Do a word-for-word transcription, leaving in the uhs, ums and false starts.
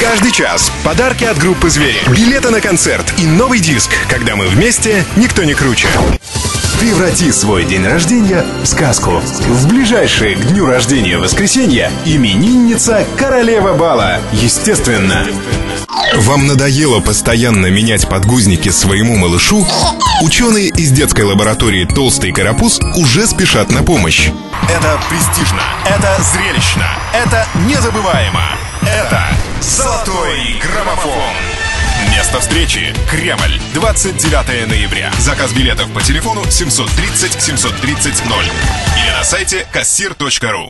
Каждый час подарки от группы «Звери», билеты на концерт и новый диск «Когда мы вместе, никто не круче». Преврати свой день рождения в сказку. В ближайшее к дню рождения воскресенье именинница королева бала. Естественно. Вам надоело постоянно менять подгузники своему малышу? Ученые из детской лаборатории «Толстый карапуз» уже спешат на помощь. Это престижно, это зрелищно, это незабываемо. Это «Золотой граммофон». Место встречи — Кремль, двадцать девятое ноября. Заказ билетов по телефону семьсот тридцать семьсот тридцать ноль или на сайте кассир точка ру.